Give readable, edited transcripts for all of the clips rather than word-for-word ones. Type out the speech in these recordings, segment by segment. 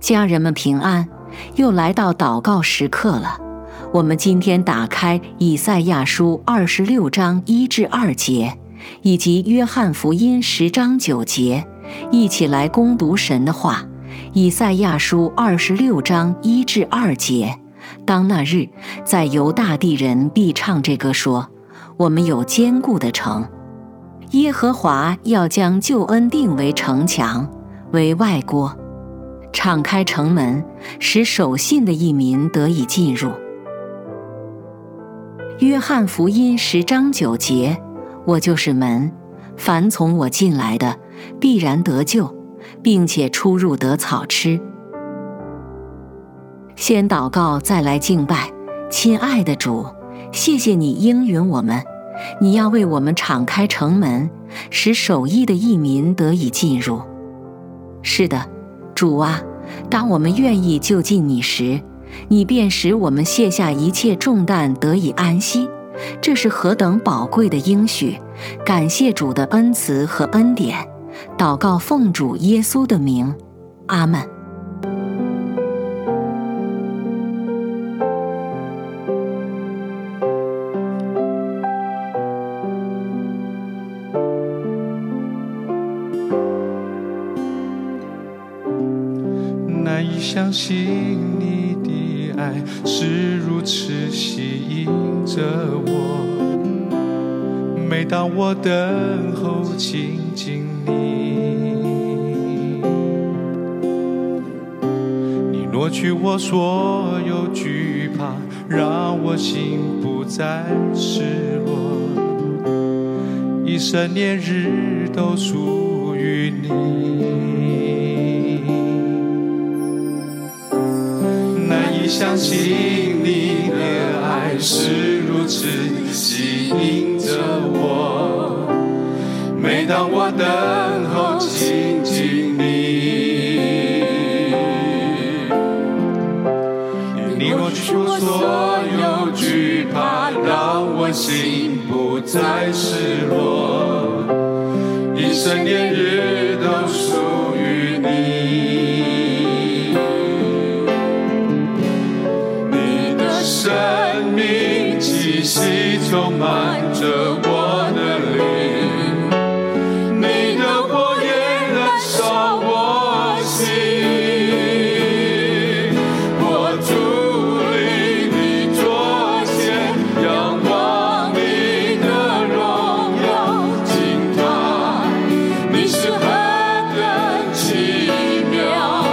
家人们平安，又来到祷告时刻了。我们今天打开以赛亚书26章1至2节，以及约翰福音10章9节，一起来攻读神的话。以赛亚书26章1至2节，当那日，在犹大地人必唱这歌说：我们有坚固的城，耶和华要将救恩定为城墙，为外郭，敞开城门，使守信的异民得以进入。约翰福音10章9节，我就是门，凡从我进来的，必然得救，并且出入得草吃。先祷告，再来敬拜。亲爱的主，谢谢你应允我们，你要为我们敞开城门，使守义的异民得以进入。是的，主啊，当我们愿意就近你时，你便使我们卸下一切重担，得以安息。这是何等宝贵的应许！感谢主的恩慈和恩典。祷告奉主耶稣的名，阿们。 难以相信你的爱是如此吸引着我，每当我等候亲近你，你挪去我所有惧怕，让我心不再失落，一生年日都属于你。相信你的爱是如此吸引着我，每当我等候亲近你，你挪去我所有惧怕，让我心不再失落，一生年日都属于你。生命气息充满着我的灵，你的火焰燃烧我心，我伫立你座前，仰望你的荣耀，惊叹你是何等奇妙。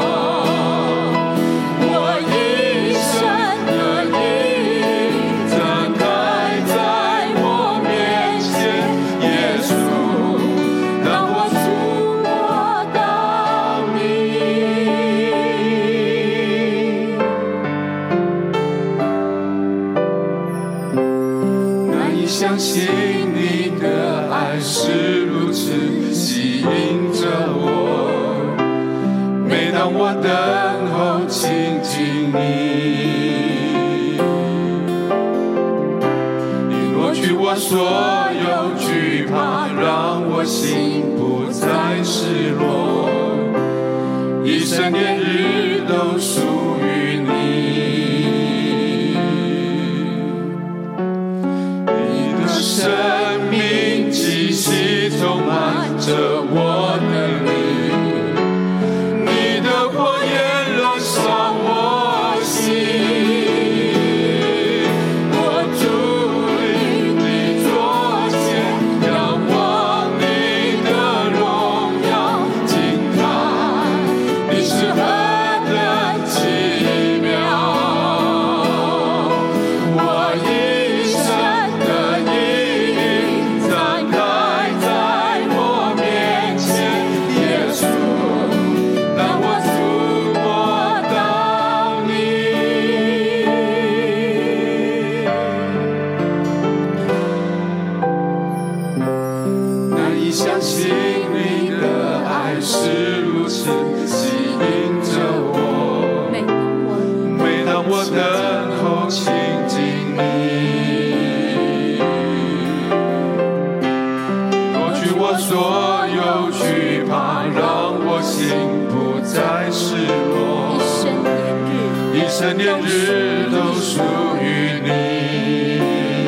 相信你的爱是如此吸引着我，每当我等候亲近你，你挪去我所有惧怕，让我心不再失落，一生年日都属于你。生命气息充满着我的灵，你的火焰燃烧我心，我伫立你座前，仰望你的荣耀，惊叹你是何等奇妙。我一生的展开在我面前，耶稣，让我触摸到你。难以相信你的爱是如此吸引着我，每当我等候亲近你，挪去我所有惧怕，让我心不再再失落，一生年日都属于你。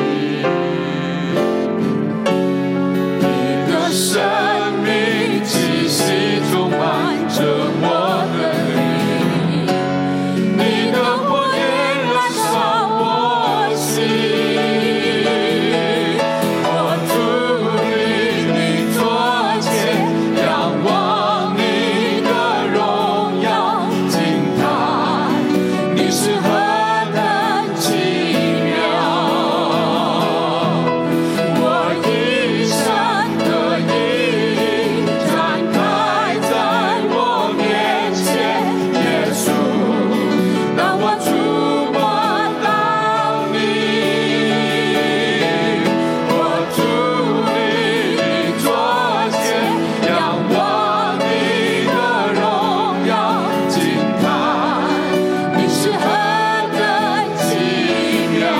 你的生命气息充满着我的灵，你的火焰燃烧我心。我伫立你座前，仰望你的荣耀，惊叹你是何等奇妙。我一生的意义展开在我面前，耶稣，让我触摸到你。我伫立你座前，仰望你的荣耀，惊叹你是何等奇妙。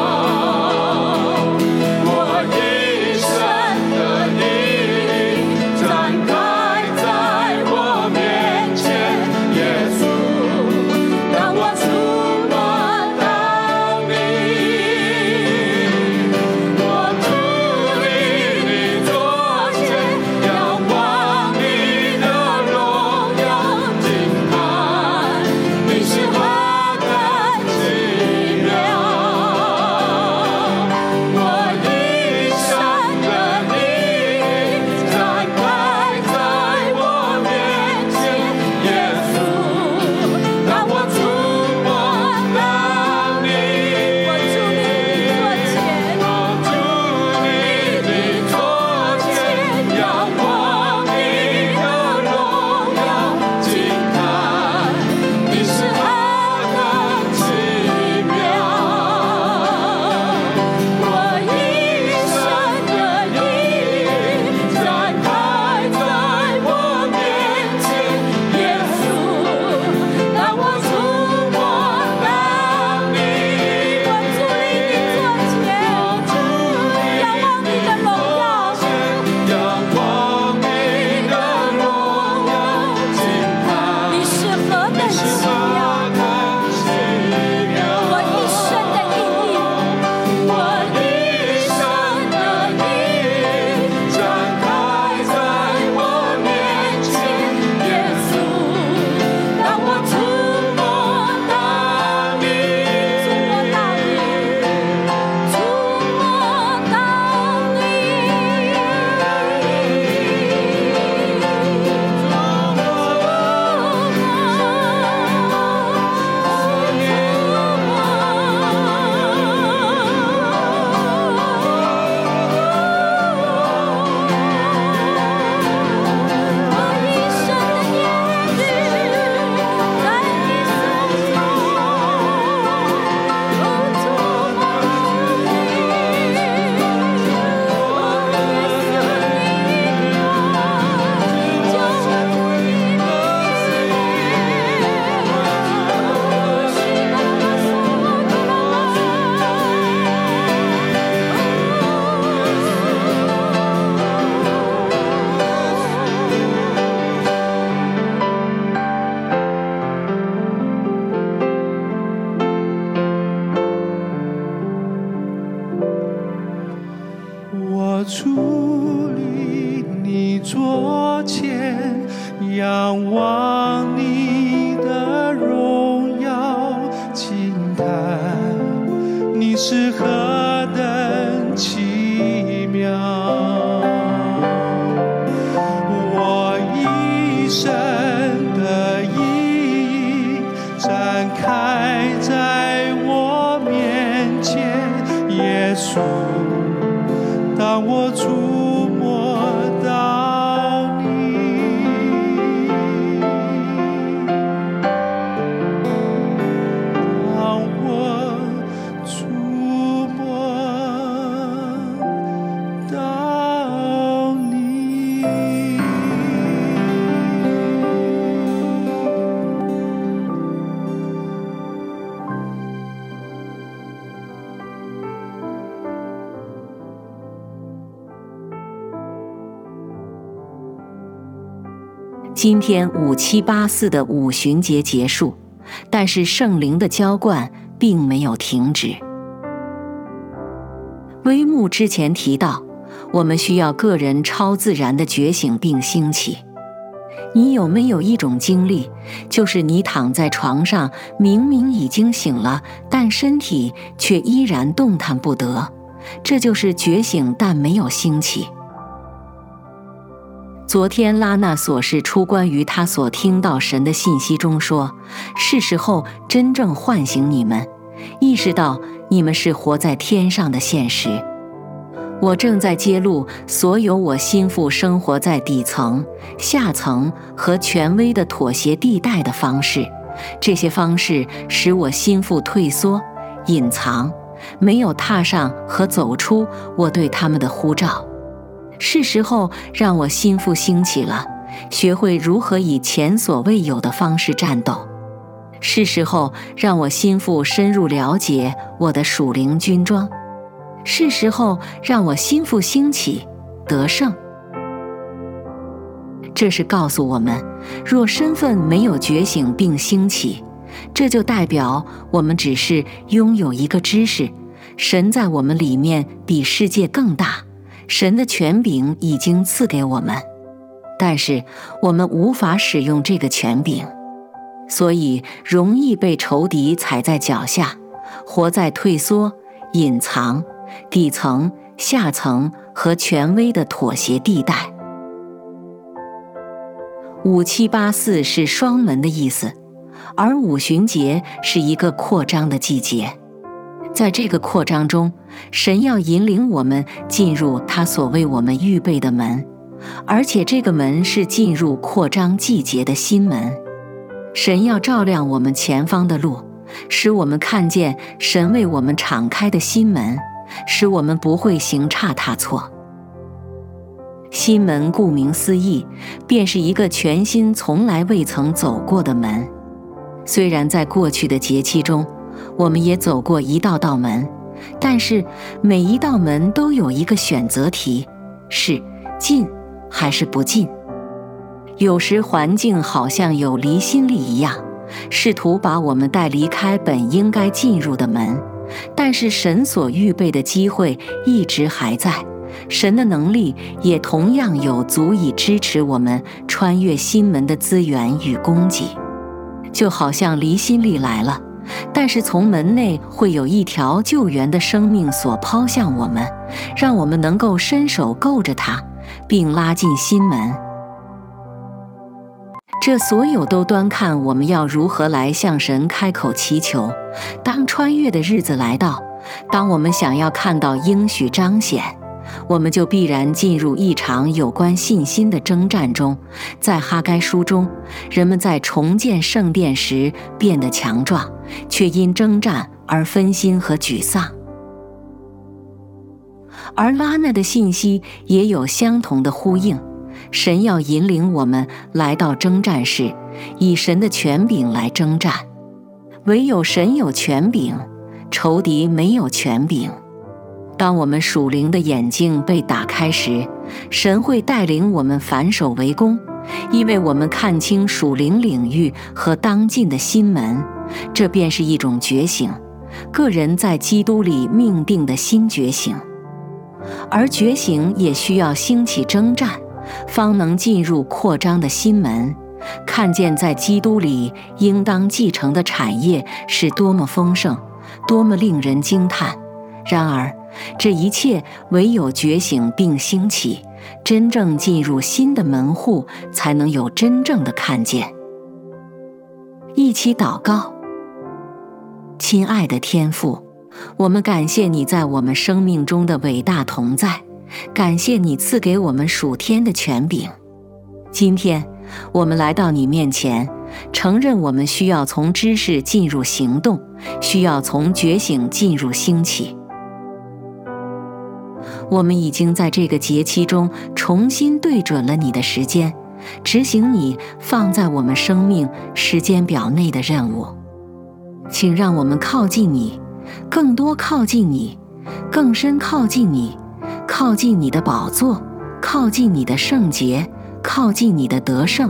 我一生的意义展开在我面前，耶稣，让我触摸到你。我伫立你座前，仰望你的荣耀，惊叹你是何等奇妙。我一生的意义展开在我面前，耶稣，让我触摸到你。我伫立你座前，仰望你的荣耀，惊叹你是何等奇妙。我一生的意义展开在我面前，耶稣，让我触摸到你。我伫立你座前，仰望你的荣耀，仰望你的荣耀，惊叹你是何等奇妙！我一生的意义， 我一生的意义展开在我面前，耶稣，让我触摸到你。 触摸到你，我一生的年日在你手中，触摸到我伫立你座前，仰望你的荣耀，惊叹你是何等奇妙。我一生的意义展开在我面前，耶稣，当我触摸到你，当我触摸今天5784的五旬节结束，但是圣灵的浇灌并没有停止。微牧之前提到，我们需要个人超自然的觉醒并兴起。你有没有一种经历，就是你躺在床上，明明已经醒了，但身体却依然动弹不得？这就是觉醒但没有兴起。昨天拉纳所示出关于他所听到神的信息中说，是时候真正唤醒你们，意识到你们是活在天上的现实。我正在揭露所有我心腹生活在底层、下层和权威的妥协地带的方式，这些方式使我心腹退缩、隐藏，没有踏上和走出我对他们的呼召。是时候让我心腹兴起了，学会如何以前所未有的方式战斗。是时候让我心腹深入了解我的属灵军装。是时候让我心腹兴起，得胜。这是告诉我们，若身份没有觉醒并兴起，这就代表我们只是拥有一个知识，神在我们里面比世界更大，神的权柄已经赐给我们，但是我们无法使用这个权柄，所以容易被仇敌踩在脚下，活在退缩、隐藏、底层、下层和权威的妥协地带。5784是双门的意思，而五旬节是一个扩张的季节。在这个扩张中，神要引领我们进入他所为我们预备的门，而且这个门是进入扩张季节的新门。神要照亮我们前方的路，使我们看见神为我们敞开的新门，使我们不会行差踏错。新门顾名思义，便是一个全新从来未曾走过的门。虽然在过去的节期中，我们也走过一道道门，但是每一道门都有一个选择题，是进还是不进。有时环境好像有离心力一样，试图把我们带离开本应该进入的门，但是神所预备的机会一直还在，神的能力也同样有足以支持我们穿越新门的资源与供给。就好像离心力来了，但是从门内会有一条救援的生命所抛向我们，让我们能够伸手够着它，并拉进新门。这所有都端看我们要如何来向神开口祈求。当穿越的日子来到，当我们想要看到应许彰显，我们就必然进入一场有关信心的征战中。在哈该书中，人们在重建圣殿时变得强壮，却因征战而分心和沮丧。而拉纳的信息也有相同的呼应，神要引领我们来到征战时，以神的权柄来征战。唯有神有权柄，仇敌没有权柄。当我们属灵的眼睛被打开时，神会带领我们反手为攻，因为我们看清属灵领域和当进的新门，这便是一种觉醒，个人在基督里命定的新觉醒。而觉醒也需要兴起征战，方能进入扩张的新门，看见在基督里应当继承的产业是多么丰盛，多么令人惊叹。然而这一切唯有觉醒并兴起，真正进入新的门户，才能有真正的看见。一起祷告。亲爱的天父，我们感谢你在我们生命中的伟大同在，感谢你赐给我们属天的权柄。今天我们来到你面前，承认我们需要从知识进入行动，需要从觉醒进入兴起。我们已经在这个节期中重新对准了你的时间，执行你放在我们生命时间表内的任务。请让我们靠近你，更多靠近你，更深靠近你，靠近你的宝座，靠近你的圣洁，靠近你的得胜，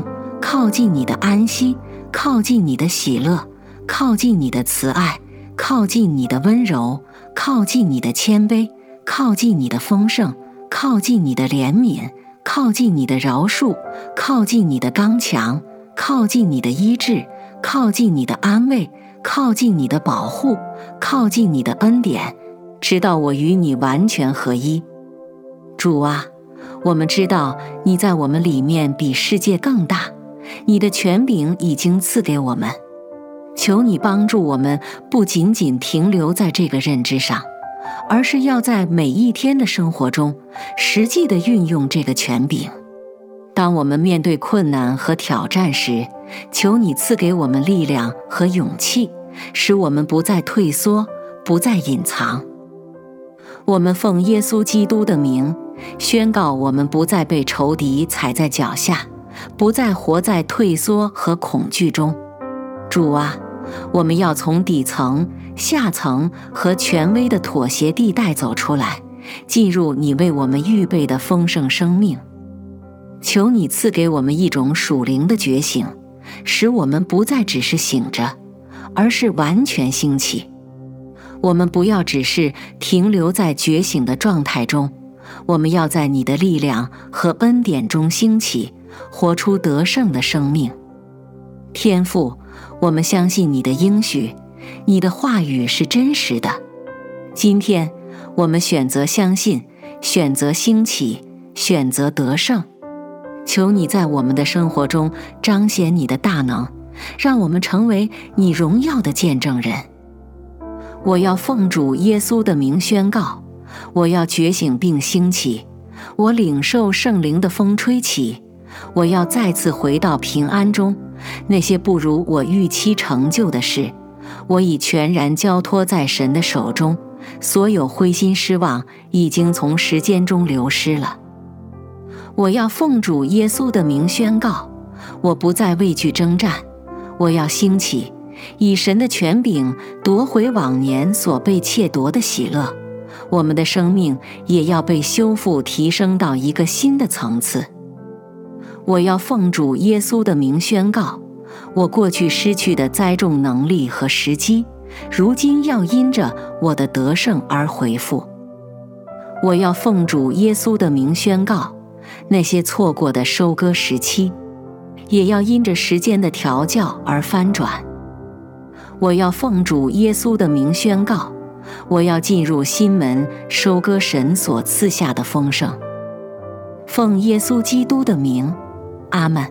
靠近你的安息，靠近你的喜乐，靠近你的慈爱，靠近你的温柔，靠近你的谦卑，靠近你的丰盛，靠近你的怜悯，靠近你的饶恕，靠近你的刚强，靠近你的医治，靠近你的安慰，靠近你的保护，靠近你的恩典，直到我与你完全合一。主啊，我们知道你在我们里面比世界更大，你的权柄已经赐给我们。求你帮助我们不仅仅停留在这个认知上，而是要在每一天的生活中实际地运用这个权柄。当我们面对困难和挑战时，求你赐给我们力量和勇气，使我们不再退缩，不再隐藏。我们奉耶稣基督的名，宣告我们不再被仇敌踩在脚下，不再活在退缩和恐惧中。主啊，我们要从底层、下层和权威的妥协地带走出来，进入你为我们预备的丰盛生命。求你赐给我们一种属灵的觉醒，使我们不再只是醒着，而是完全兴起。我们不要只是停留在觉醒的状态中，我们要在你的力量和恩典中兴起，活出得胜的生命。天父，我们相信你的应许，你的话语是真实的。今天我们选择相信，选择兴起，选择得胜。求你在我们的生活中彰显你的大能，让我们成为你荣耀的见证人。我要奉主耶稣的名宣告，我要觉醒并兴起，我领受圣灵的风吹起，我要再次回到平安中。那些不如我预期成就的事，我已全然交托在神的手中，所有灰心失望已经从时间中流失了。我要奉主耶稣的名宣告，我不再畏惧征战，我要兴起，以神的权柄夺回往年所被窃夺的喜乐。我们的生命也要被修复，提升到一个新的层次。我要奉主耶稣的名宣告，我过去失去的栽种能力和时机，如今要因着我的得胜而回复。我要奉主耶稣的名宣告，那些错过的收割时期，也要因着时间的调教而翻转。我要奉主耶稣的名宣告，我要进入新门，收割神所赐下的丰盛。奉耶稣基督的名，阿们。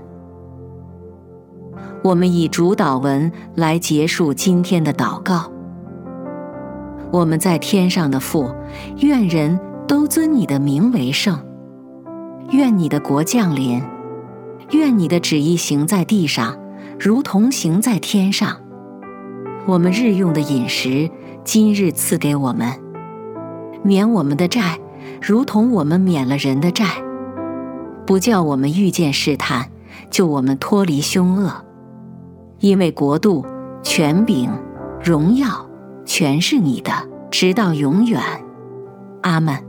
我们以主祷文来结束今天的祷告。我们在天上的父，愿人都尊你的名为圣。愿你的国降临，愿你的旨意行在地上，如同行在天上。我们日用的饮食，今日赐给我们，免我们的债，如同我们免了人的债，不叫我们遇见试探，救我们脱离凶恶。因为国度、权柄、荣耀，全是你的，直到永远。阿们。